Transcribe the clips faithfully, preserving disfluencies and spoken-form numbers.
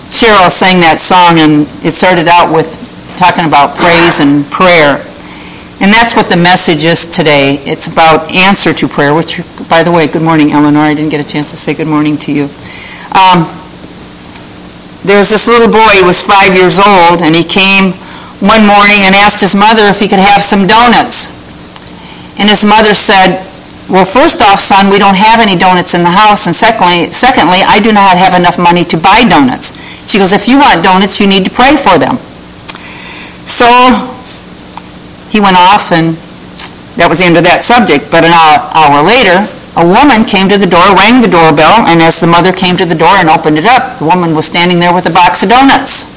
Cheryl sang that song, and it started out with talking about praise and prayer. And that's what the message is today. It's about answer to prayer, which, by the way, good morning, Eleanor. I didn't get a chance to say good morning to you. Um, there's this little boy, he was five years old, and he came one morning and asked his mother if he could have some donuts. And his mother said, well, first off, son, we don't have any donuts in the house, and secondly, secondly, I do not have enough money to buy donuts. She goes, if you want donuts, you need to pray for them. So he went off, and that was the end of that subject. But an hour, hour later, a woman came to the door, rang the doorbell, and as the mother came to the door and opened it up, the woman was standing there with a box of donuts.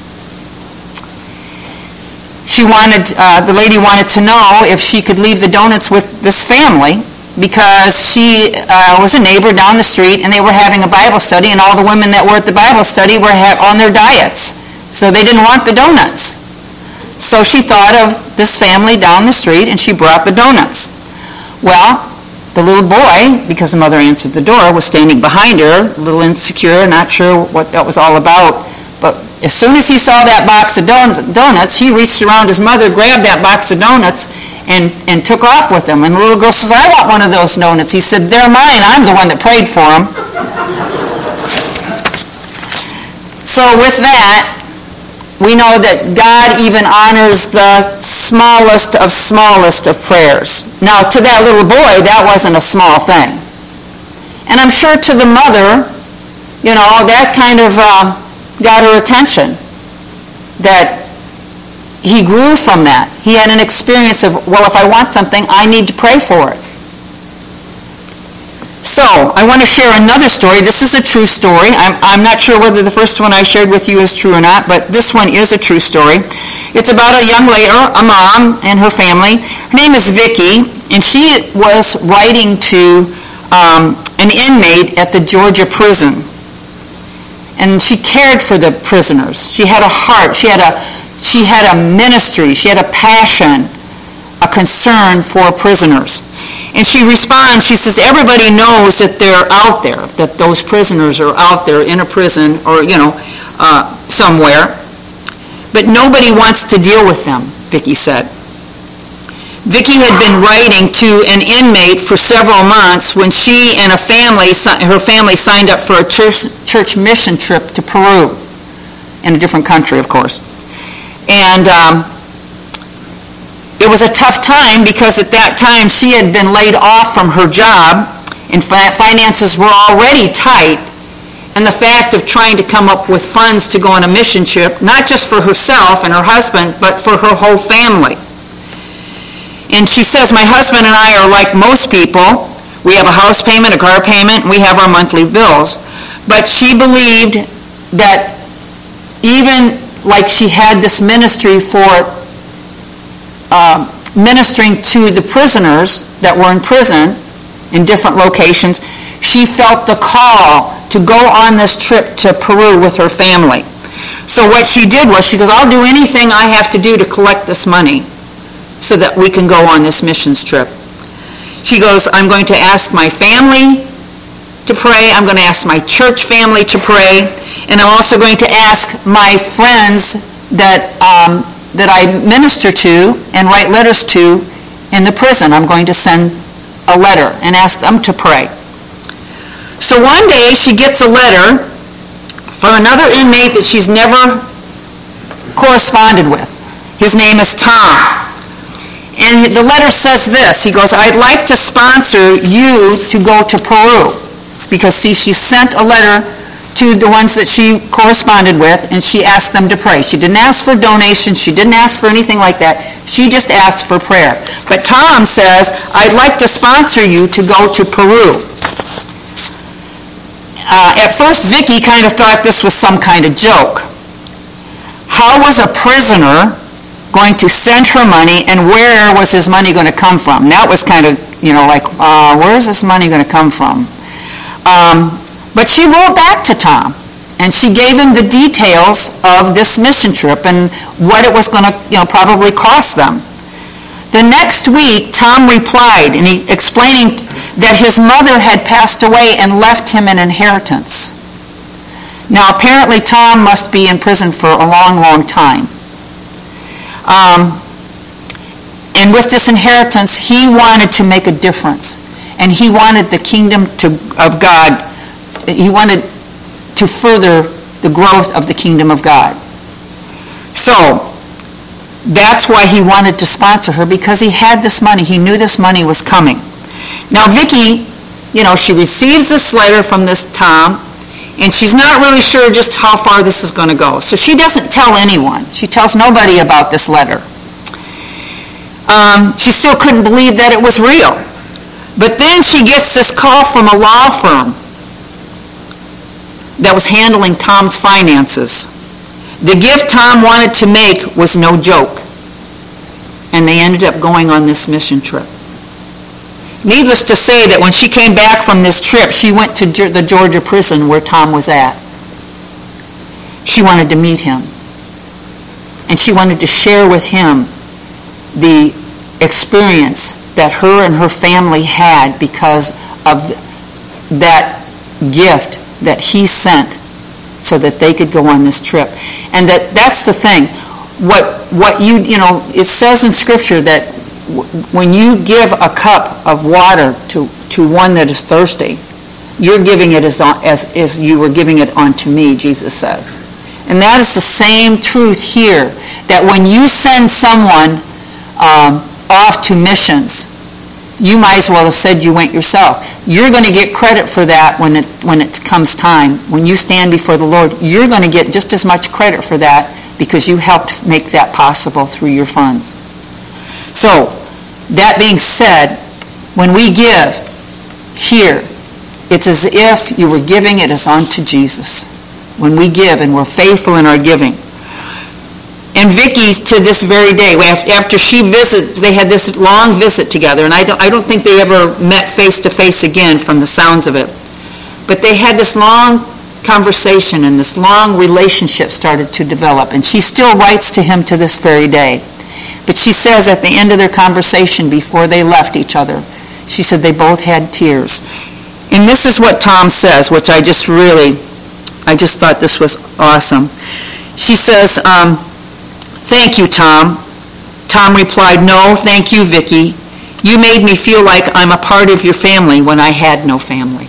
She wanted, uh, the lady wanted to know if she could leave the donuts with this family, because she uh, was a neighbor down the street, and they were having a Bible study, and all the women that were at the Bible study were ha- on their diets, so they didn't want the donuts. So she thought of this family down the street, and she brought the donuts. Well, the little boy, because the mother answered the door, was standing behind her, a little insecure, not sure what that was all about, but as soon as he saw that box of donuts, he reached around his mother, grabbed that box of donuts, and, and took off with them. And the little girl says, I want one of those donuts. He said, they're mine. I'm the one that prayed for them. So with that, we know that God even honors the smallest of smallest of prayers. Now, to that little boy, that wasn't a small thing. And I'm sure to the mother, you know, that kind of uh, got her attention, that he grew from that. He had an experience of, well, if I want something, I need to pray for it. So, I want to share another story. This is a true story. I'm, I'm not sure whether the first one I shared with you is true or not, but this one is a true story. It's about a young lady, a mom, and her family. Her name is Vicki, and she was writing to um, an inmate at the Georgia prison. And she cared for the prisoners. She had a heart. She had a She had a ministry, she had a passion, a concern for prisoners. And she responds, she says, everybody knows that they're out there, that those prisoners are out there in a prison or, you know, uh, somewhere. But nobody wants to deal with them, Vicki said. Vicki had been writing to an inmate for several months when she and a family, her family signed up for a church, church mission trip to Peru, in a different country, of course. And um, it was a tough time because at that time she had been laid off from her job and finances were already tight. And the fact of trying to come up with funds to go on a mission trip, not just for herself and her husband, but for her whole family. And she says, my husband and I are like most people. We have a house payment, a car payment, and we have our monthly bills. But she believed that even like she had this ministry for uh, ministering to the prisoners that were in prison in different locations, she felt the call to go on this trip to Peru with her family. So what she did was, she goes, I'll do anything I have to do to collect this money so that we can go on this missions trip. She goes, I'm going to ask my family to pray, I'm going to ask my church family to pray, and I'm also going to ask my friends that um, that I minister to and write letters to in the prison. I'm going to send a letter and ask them to pray. So one day she gets a letter from another inmate that she's never corresponded with. His name is Tom. And the letter says this. He goes, I'd like to sponsor you to go to Peru. Because, see, she sent a letter to the ones that she corresponded with, and she asked them to pray. She didn't ask for donations. She didn't ask for anything like that. She just asked for prayer. But Tom says, I'd like to sponsor you to go to Peru. Uh, at first, Vicki kind of thought this was some kind of joke. How was a prisoner going to send her money, and where was his money going to come from? That was kind of, you know, like, uh, where is this money going to come from? Um, but she wrote back to Tom, and she gave him the details of this mission trip and what it was going to, you know, probably cost them. The next week, Tom replied, and he explaining that his mother had passed away and left him an inheritance. Now, apparently, Tom must be in prison for a long, long time. Um, and with this inheritance, he wanted to make a difference. And he wanted the kingdom to, of God, he wanted to further the growth of the kingdom of God. So, that's why he wanted to sponsor her, because he had this money. He knew this money was coming. Now, Vicki, you know, she receives this letter from this Tom, and she's not really sure just how far this is going to go. So she doesn't tell anyone. She tells nobody about this letter. Um, she still couldn't believe that it was real. But then she gets this call from a law firm that was handling Tom's finances. The gift Tom wanted to make was no joke. And they ended up going on this mission trip. Needless to say that when she came back from this trip, she went to the Georgia prison where Tom was at. She wanted to meet him. And she wanted to share with him the experience that her and her family had because of that gift that he sent so that they could go on this trip. And that that's the thing. What what you, you know, it says in Scripture that when you give a cup of water to, to one that is thirsty, you're giving it as, as, as you were giving it unto me, Jesus says. And that is the same truth here, that when you send someone um, off to missions, you might as well have said you went yourself. You're going to get credit for that when it, when it comes time. When you stand before the Lord, you're going to get just as much credit for that because you helped make that possible through your funds. So, that being said, when we give here, it's as if you were giving it as unto Jesus. When we give and we're faithful in our giving. And Vicki, to this very day, after she visits, they had this long visit together, and I don't, I don't think they ever met face to face again from the sounds of it. But they had this long conversation, and this long relationship started to develop, and she still writes to him to this very day. But she says at the end of their conversation, before they left each other, she said they both had tears. And this is what Tom says, which I just really, I just thought this was awesome. She says, um, "Thank you, Tom." Tom replied, "No, thank you, Vicki. You made me feel like I'm a part of your family when I had no family."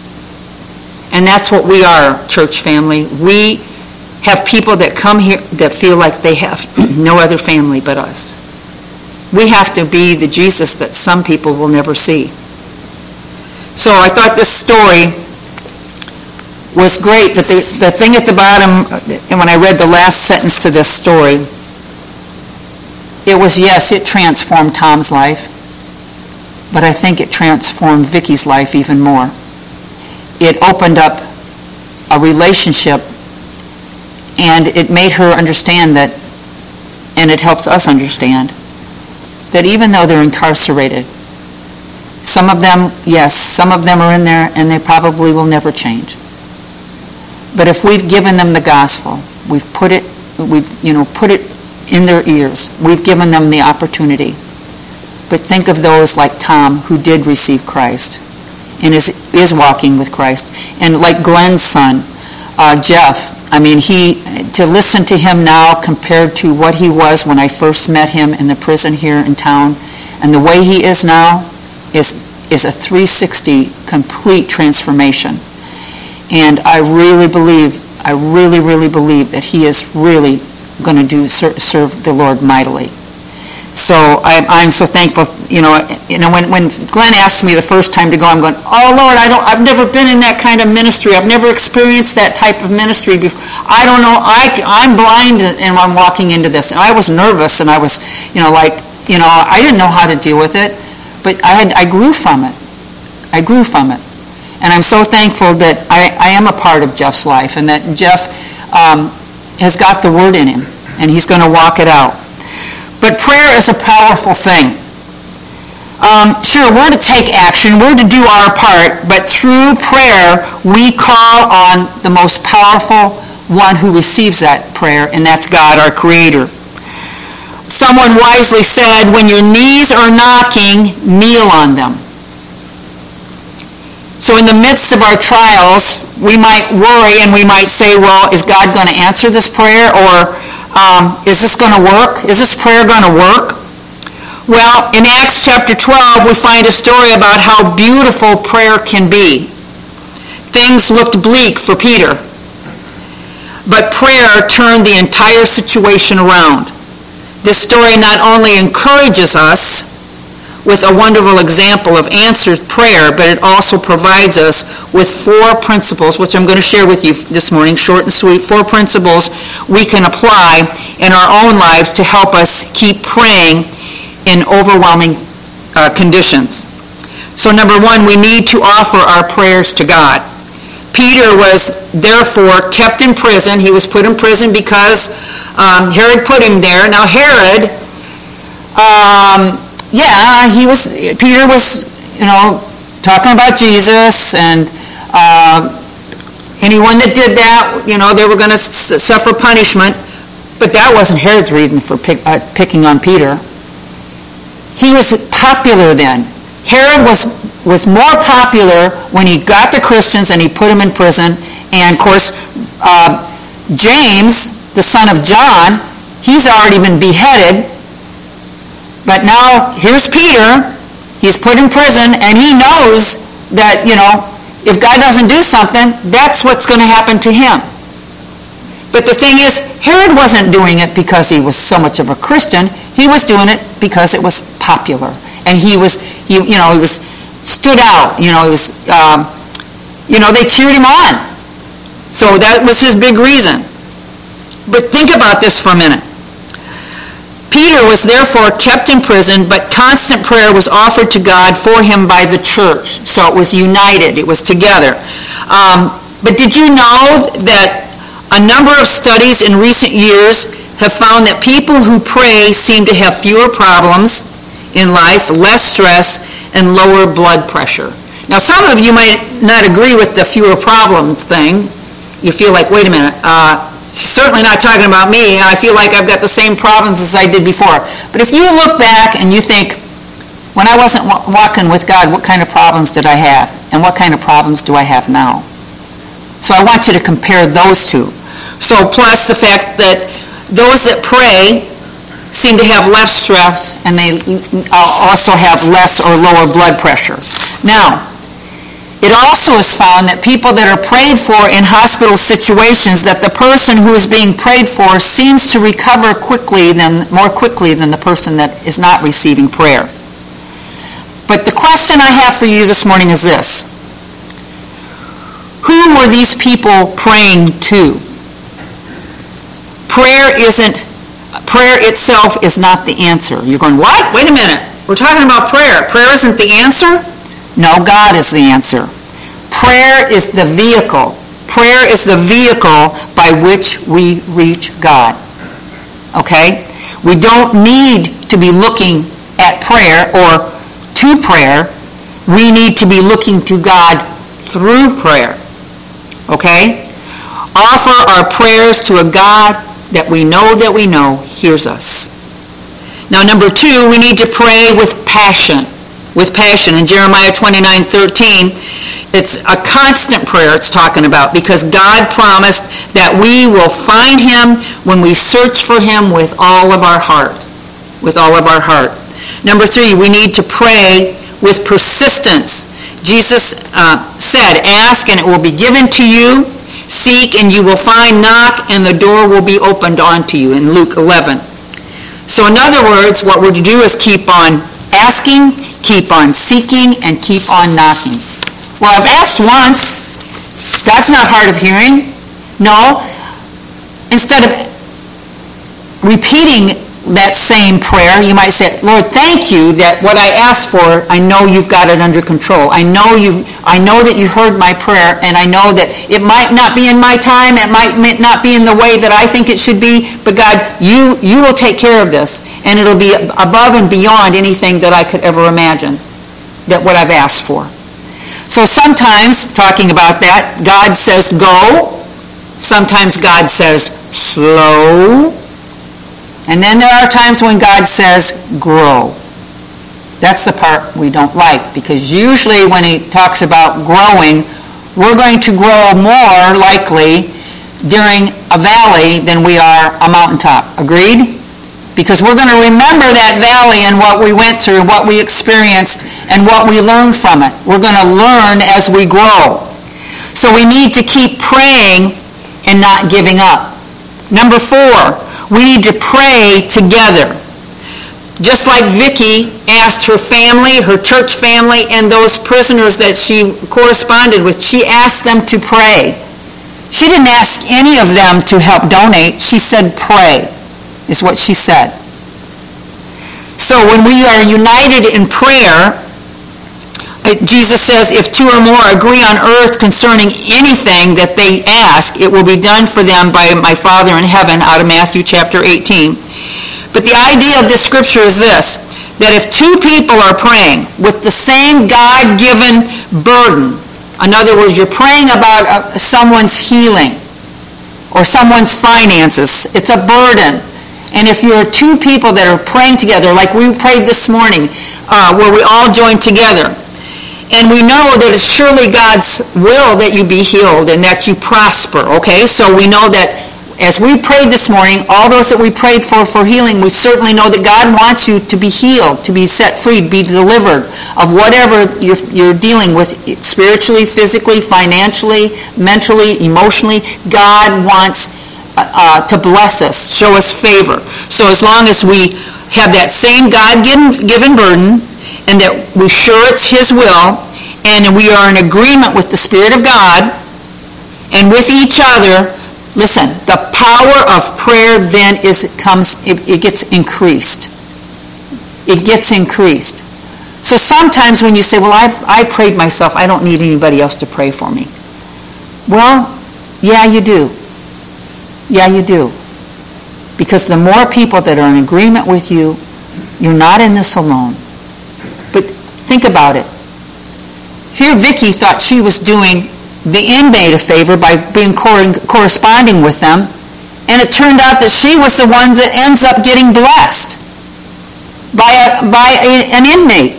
And that's what we are, church family. We have people that come here that feel like they have no other family but us. We have to be the Jesus that some people will never see. So I thought this story was great, but the, the thing at the bottom, and when I read the last sentence to this story, it was, yes, it transformed Tom's life, but I think it transformed Vicki's life even more. It opened up a relationship, and it made her understand that, and it helps us understand, that even though they're incarcerated, some of them, yes, some of them are in there, and they probably will never change. But if we've given them the gospel, we've put it, we've, you know, put it in their ears, we've given them the opportunity. But think of those like Tom who did receive Christ and is, is walking with Christ. And like Glenn's son, uh, Jeff, I mean, he, to listen to him now compared to what he was when I first met him in the prison here in town, and the way he is now is is a three sixty complete transformation. And I really believe, I really, really believe that he is really going to do serve the Lord mightily. So I, I'm so thankful. You know, you know, when, when Glenn asked me the first time to go, I'm going, oh Lord, I don't, I've never been in that kind of ministry. I've never experienced that type of ministry before. I don't know. I, I'm blind and I'm walking into this. And I was nervous, and I was, you know, like, you know, I didn't know how to deal with it, but I had, I grew from it. I grew from it. And I'm so thankful that I, I am a part of Jeff's life, and that Jeff um, has got the word in him, and he's going to walk it out. But prayer is a powerful thing. Um, sure, we're to take action, we're to do our part, but through prayer, we call on the most powerful one who receives that prayer, and that's God, our Creator. Someone wisely said, when your knees are knocking, kneel on them. So in the midst of our trials, we might worry and we might say, well, is God going to answer this prayer? Or um, is this going to work? Is this prayer going to work? Well, in Acts chapter twelve, we find a story about how beautiful prayer can be. Things looked bleak for Peter, but prayer turned the entire situation around. This story not only encourages us with a wonderful example of answered prayer, but it also provides us with four principles, which I'm going to share with you this morning, short and sweet, four principles we can apply in our own lives to help us keep praying in overwhelming uh, conditions. So number one, we need to offer our prayers to God. Peter was therefore kept in prison. He was put in prison because um, Herod put him there. Now Herod, um, yeah, he was. Peter was, you know, talking about Jesus, and uh, anyone that did that, you know, they were going to s- suffer punishment. But that wasn't Herod's reason for pick, uh, picking on Peter. He was popular then. Herod was was more popular when he got the Christians and he put them in prison. And of course, uh, James, the son of John, he's already been beheaded. But now here's Peter. He's put in prison, and he knows that, you know, if God doesn't do something, that's what's going to happen to him. But the thing is, Herod wasn't doing it because he was so much of a Christian. He was doing it because it was popular, and he was, he, you know, he was stood out. You know, he was, um, you know, they cheered him on. So that was his big reason. But think about this for a minute. Peter was therefore kept in prison, but constant prayer was offered to God for him by the church. So it was united. It was together. Um, but did you know that a number of studies in recent years have found that people who pray seem to have fewer problems in life, less stress, and lower blood pressure? Now, some of you might not agree with the fewer problems thing. You feel like, wait a minute, uh, certainly not talking about me. I feel like I've got the same problems as I did before. But if you look back and you think, when I wasn't walking with God, what kind of problems did I have? And what kind of problems do I have now? So I want you to compare those two. So plus the fact that those that pray seem to have less stress, and they also have less or lower blood pressure. Now, it also is found that people that are prayed for in hospital situations, that the person who is being prayed for seems to recover quickly than, more quickly than the person that is not receiving prayer. But the question I have for you this morning is this. Who were these people praying to? Prayer isn't, prayer itself is not the answer. You're going, what? Wait a minute. We're talking about prayer. Prayer isn't the answer? No, God is the answer. Prayer is the vehicle. Prayer is the vehicle by which we reach God. Okay? We don't need to be looking at prayer or to prayer. We need to be looking to God through prayer. Okay? Offer our prayers to a God that we know that we know hears us. Now, number two, we need to pray with passion. With passion. In Jeremiah twenty-nine thirteen, it's a constant prayer it's talking about, because God promised that we will find him when we search for him with all of our heart. With all of our heart. Number three, we need to pray with persistence. Jesus uh, said, ask and it will be given to you. Seek and you will find. Knock and the door will be opened unto you, in Luke eleven. So in other words, what we're to do is keep on asking, keep on seeking, and keep on knocking. Well, I've asked once. God's not hard of hearing. No. Instead of repeating that same prayer, you might say, Lord, thank you that what I asked for, I know you've got it under control. I know you I know that you heard my prayer, and I know that it might not be in my time, it might not be in the way that I think it should be, but God, you you will take care of this, and it'll be above and beyond anything that I could ever imagine, that what I've asked for. So sometimes, talking about that, God says go. Sometimes God says slow. And then there are times when God says, grow. That's the part we don't like, because usually when he talks about growing, we're going to grow more likely during a valley than we are a mountaintop. Agreed? Because we're going to remember that valley and what we went through, what we experienced, and what we learned from it. We're going to learn as we grow. So we need to keep praying and not giving up. Number four, we need to pray together. Just like Vicki asked her family, her church family, and those prisoners that she corresponded with, she asked them to pray. She didn't ask any of them to help donate. She said pray, is what she said. So when we are united in prayer, Jesus says, if two or more agree on earth concerning anything that they ask, it will be done for them by my Father in heaven, out of Matthew chapter eighteen. But the idea of this scripture is this, that if two people are praying with the same God-given burden, in other words, you're praying about uh, someone's healing or someone's finances, it's a burden. And if you're two people that are praying together, like we prayed this morning, uh, where we all joined together, and we know that it's surely God's will that you be healed and that you prosper, okay? So we know that as we prayed this morning, all those that we prayed for for healing, we certainly know that God wants you to be healed, to be set free, be delivered of whatever you're, you're dealing with spiritually, physically, financially, mentally, emotionally. God wants uh, uh, to bless us, show us favor. So as long as we have that same God-given given burden, and that we're sure it's His will, and we are in agreement with the Spirit of God and with each other, listen, the power of prayer then is it comes it, it gets increased. It gets increased. So sometimes when you say, well, I've I prayed myself, I don't need anybody else to pray for me. Well, yeah, you do. Yeah, you do. Because the more people that are in agreement with you, you're not in this alone. But think about it. Here Vicki thought she was doing the inmate a favor by being cor- corresponding with them, and it turned out that she was the one that ends up getting blessed by, a, by a, an inmate.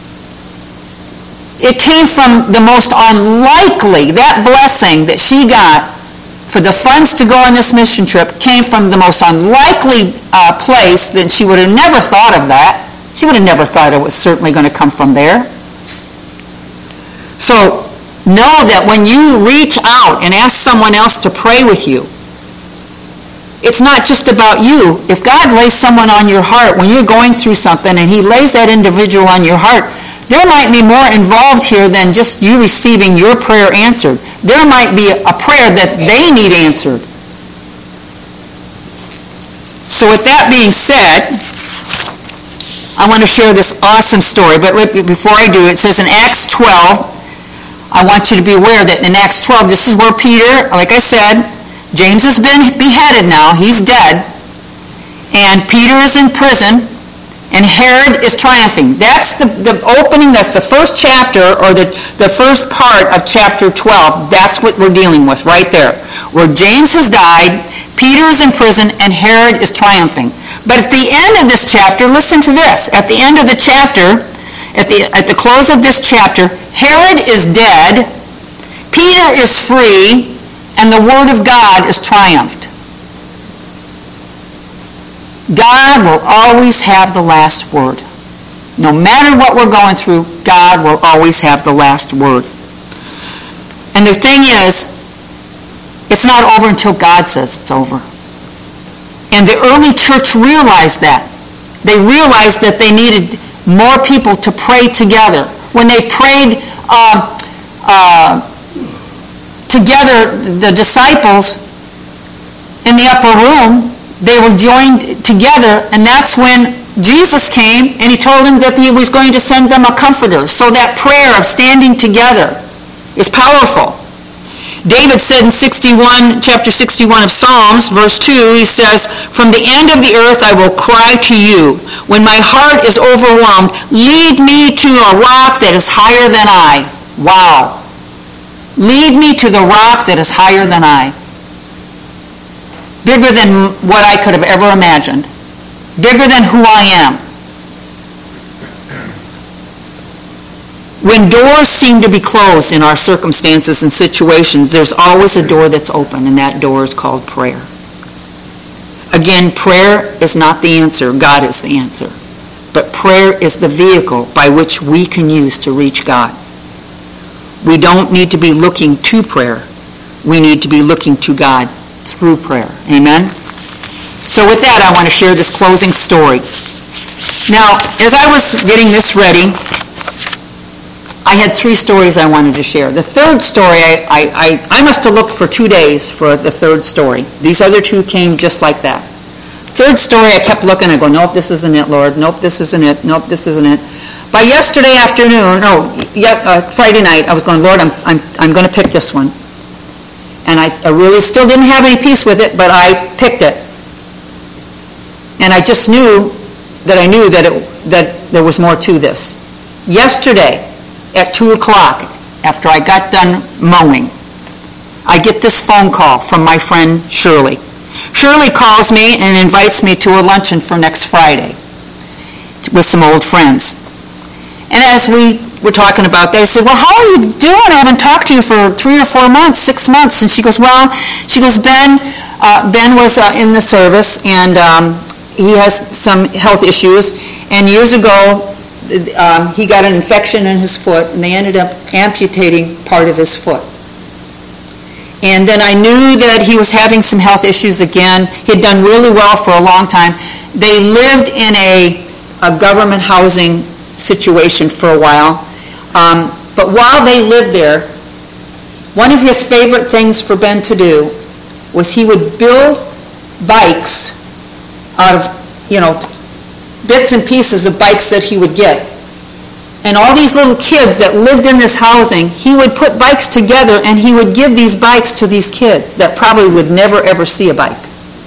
It came from the most unlikely, that blessing that she got for the funds to go on this mission trip came from the most unlikely uh, place that she would have never thought of that. She would have never thought it was certainly going to come from there. So know that when you reach out and ask someone else to pray with you, it's not just about you. If God lays someone on your heart when you're going through something and He lays that individual on your heart, there might be more involved here than just you receiving your prayer answered. There might be a prayer that they need answered. So with that being said, I want to share this awesome story. But before I do, it says in Acts twelve, I want you to be aware that in Acts twelve, this is where Peter, like I said, James has been beheaded now. He's dead. And Peter is in prison. And Herod is triumphing. That's the, the opening, that's the first chapter, or the, the first part of chapter twelve. That's what we're dealing with right there. Where James has died, Peter is in prison, and Herod is triumphing. But at the end of this chapter, listen to this. At the end of the chapter, at the, at the close of this chapter, Herod is dead, Peter is free, and the Word of God is triumphed. God will always have the last word. No matter what we're going through, God will always have the last word. And the thing is, it's not over until God says it's over. And the early church realized that. They realized that they needed more people to pray together. When they prayed uh, uh, together, the disciples in the upper room, they were joined together, and that's when Jesus came, and He told them that He was going to send them a comforter. So that prayer of standing together is powerful. David said in sixty-one, chapter sixty-one of Psalms, verse two, he says, "From the end of the earth I will cry to you. When my heart is overwhelmed, lead me to a rock that is higher than I." Wow. Lead me to the rock that is higher than I. Bigger than what I could have ever imagined. Bigger than who I am. When doors seem to be closed in our circumstances and situations, there's always a door that's open, and that door is called prayer. Again, prayer is not the answer. God is the answer. But prayer is the vehicle by which we can use to reach God. We don't need to be looking to prayer. We need to be looking to God through prayer. Amen? So with that, I want to share this closing story. Now, as I was getting this ready, I had three stories I wanted to share. The third story, I, I, I, I must have looked for two days for the third story. These other two came just like that. Third story, I kept looking. I go, nope, this isn't it, Lord. Nope, this isn't it. Nope, this isn't it. By yesterday afternoon, no, yeah, uh, Friday night, I was going, Lord, I'm, I'm, I'm going to pick this one. And I, I really still didn't have any peace with it, but I picked it. And I just knew that I knew that it, that there was more to this. Yesterday, at two o'clock, after I got done mowing, I get this phone call from my friend Shirley. Shirley calls me and invites me to a luncheon for next Friday with some old friends. And as we were talking about that, I said, well, how are you doing? I haven't talked to you for three or four months, six months. And she goes, well, she goes, Ben, uh, Ben was uh, in the service, and um, he has some health issues. And years ago, um, he got an infection in his foot, and they ended up amputating part of his foot. And then I knew that he was having some health issues again. He had done really well for a long time. They lived in a, a government housing situation for a while. Um, but while they lived there, one of his favorite things for Ben to do was he would build bikes out of, you know, bits and pieces of bikes that he would get. And all these little kids that lived in this housing, he would put bikes together and he would give these bikes to these kids that probably would never ever see a bike.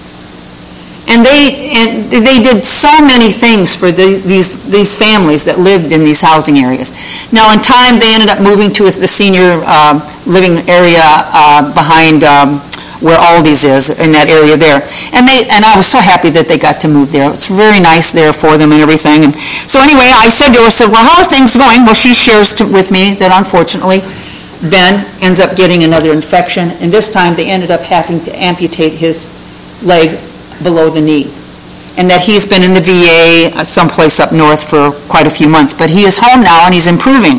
And they and they did so many things for the, these these families that lived in these housing areas. Now, in time, they ended up moving to the senior um, living area uh, behind um, where Aldi's is, in that area there. And they and I was so happy that they got to move there. It's very nice there for them and everything. And so anyway, I said to her, said, well, how are things going? Well, she shares to, with me that unfortunately Ben ends up getting another infection, and this time they ended up having to amputate his leg below the knee, and that he's been in the V A uh, someplace up north for quite a few months, but he is home now and he's improving.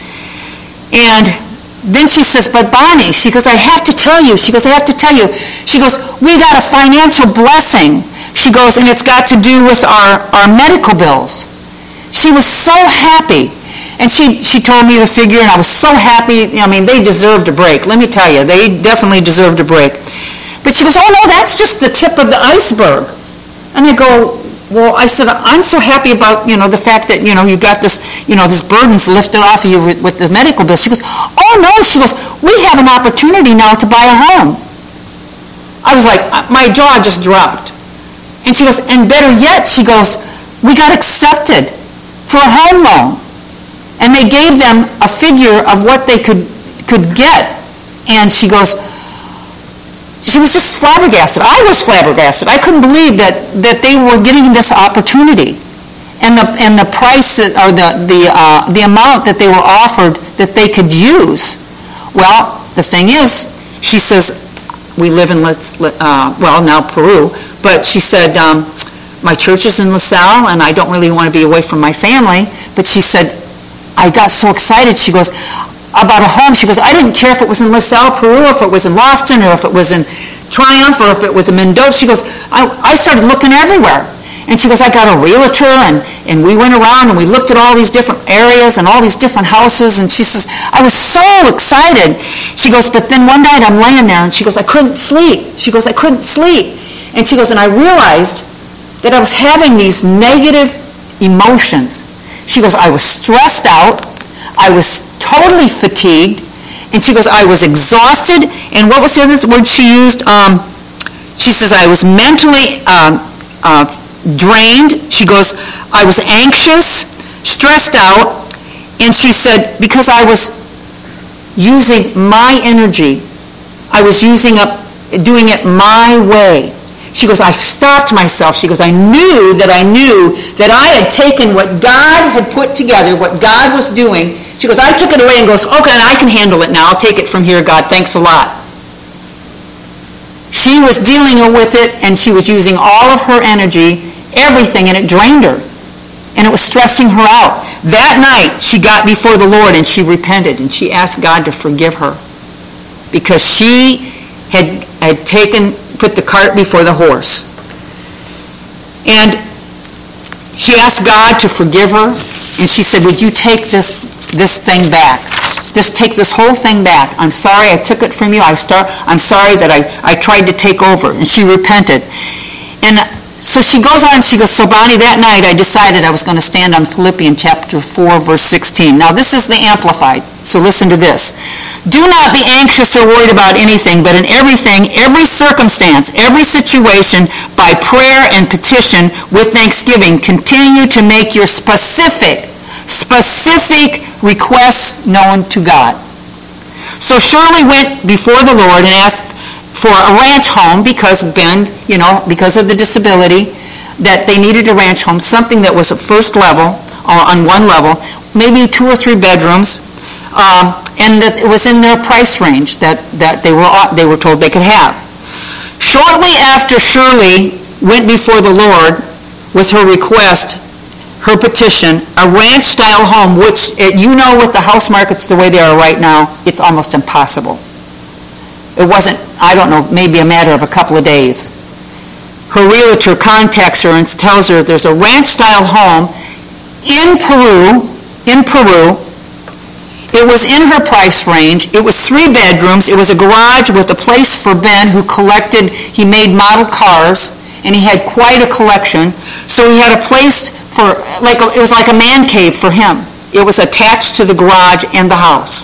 And then she says, but Bonnie, she goes, I have to tell you, she goes, I have to tell you, she goes, we got a financial blessing, she goes, and it's got to do with our, our medical bills. She was so happy, and she, she told me the figure, and I was so happy. I mean, they deserved a break, let me tell you, they definitely deserved a break. But she goes, oh no, that's just the tip of the iceberg. And I go, well, I said, I'm so happy about, you know, the fact that, you know, you got this, you know, this burden's lifted off of you with, with the medical bill. She goes, oh no, she goes, we have an opportunity now to buy a home. I was like, my jaw just dropped. And she goes, and better yet, she goes, we got accepted for a home loan. And they gave them a figure of what they could could get. And she goes, she was just flabbergasted. I was flabbergasted. I couldn't believe that, that they were getting this opportunity, and the and the price that, or the the uh, the amount that they were offered that they could use. Well, the thing is, she says, we live in let's uh, well now Peru, but she said um, my church is in LaSalle, and I don't really want to be away from my family. But she said, I got so excited. She goes, about a home, she goes, I didn't care if it was in LaSalle, Peru, if it was in Lofton, or if it was in Triumph, or if it was in Mendoza. She goes, I, I started looking everywhere. And she goes, I got a realtor, and, and we went around, and we looked at all these different areas and all these different houses, and she says, I was so excited. She goes, but then one night I'm laying there, and she goes, I couldn't sleep. She goes, I couldn't sleep. And she goes, and I realized that I was having these negative emotions. She goes, I was stressed out. I was totally fatigued, and she goes, I was exhausted, and what was the other word she used? Um, she says, I was mentally um, uh, drained. She goes, I was anxious, stressed out, and she said, because I was using my energy, I was using up, doing it my way. She goes, I stopped myself. She goes, I knew that I knew that I had taken what God had put together, what God was doing, She goes, I took it away, and goes, okay, I can handle it now. I'll take it from here, God. Thanks a lot. She was dealing with it, and she was using all of her energy, everything, and it drained her. And it was stressing her out. That night, she got before the Lord, and she repented, and she asked God to forgive her. Because she had, had taken, put the cart before the horse. And she asked God to forgive her, and she said, would you take this, this thing back? Just take this whole thing back. I'm sorry I took it from you. I start, I'm sorry that I, I tried to take over. And she repented. And so she goes on, she goes, so Bonnie, that night I decided I was going to stand on Philippians chapter four, verse sixteen. Now this is the Amplified, so listen to this. Do not be anxious or worried about anything, but in everything, every circumstance, every situation, by prayer and petition with thanksgiving, continue to make your specific, specific requests known to God. So Shirley went before the Lord and asked for a ranch home because Ben, you know, because of the disability, that they needed a ranch home, something that was at first level, or on one level, maybe two or three bedrooms, um, and that it was in their price range that, that they were they were told they could have. Shortly after Shirley went before the Lord with her request, her petition, a ranch-style home, which, you know, with the house markets the way they are right now, it's almost impossible. It wasn't, I don't know, maybe a matter of a couple of days. Her realtor contacts her and tells her there's a ranch-style home in Peru, in Peru. It was in her price range. It was three bedrooms. It was a garage with a place for Ben, who collected, he made model cars, and he had quite a collection. So he had a place for, like a, it was like a man cave for him. It was attached to the garage and the house.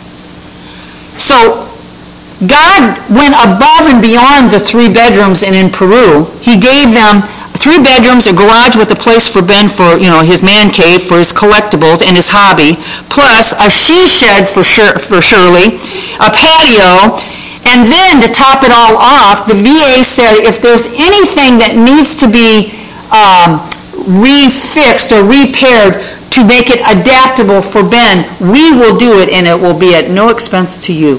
So God went above and beyond the three bedrooms and in Peru. He gave them three bedrooms, a garage with a place for Ben for, you know, his man cave, for his collectibles and his hobby, plus a she shed for, Shir- for Shirley, a patio, and then to top it all off, the V A said if there's anything that needs to be um, refixed or repaired to make it adaptable for Ben, we will do it, and it will be at no expense to you.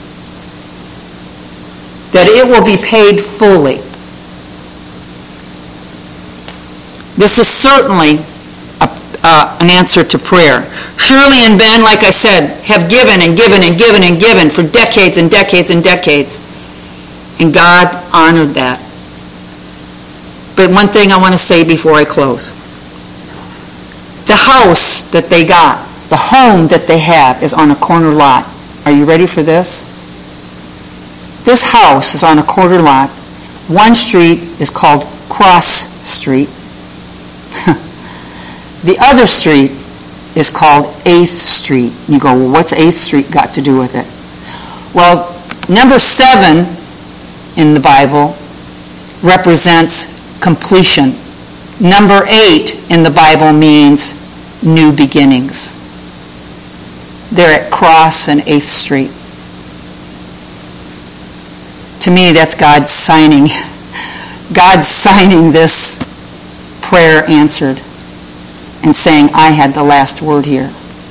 That it will be paid fully. This is certainly a, uh, an answer to prayer. Shirley and Ben, like I said, have given and given and given and given for decades and decades and decades. And God honored that. But one thing I want to say before I close. The house that they got, the home that they have, is on a corner lot. Are you ready for this? This house is on a corner lot. One street is called Cross Street. The other street is called eighth Street. You go, well, what's eighth Street got to do with it? Well, number seven in the Bible represents completion. Number eight in the Bible means new beginnings. They're at Cross and eighth Street. To me, that's God signing, God signing this prayer answered and saying, I had the last word here.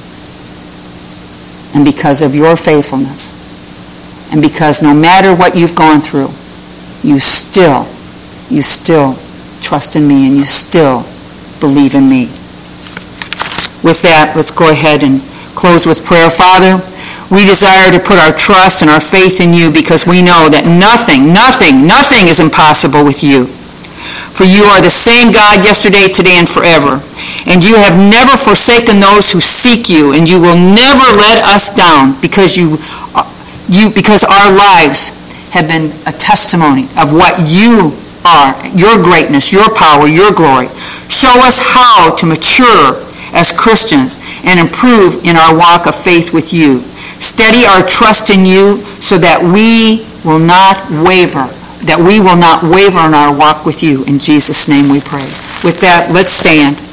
And because of your faithfulness, and because no matter what you've gone through, you still, you still trust in me, and you still believe in me. With that, let's go ahead and close with prayer. Father, we desire to put our trust and our faith in you because we know that nothing, nothing, nothing is impossible with you. For you are the same God yesterday, today, and forever. And you have never forsaken those who seek you, and you will never let us down because you, you because our lives have been a testimony of what you are, your greatness, your power, your glory. Show us how to mature as Christians and improve in our walk of faith with you. Steady our trust in you so that we will not waver, that we will not waver in our walk with you. In Jesus' name we pray. With that, let's stand.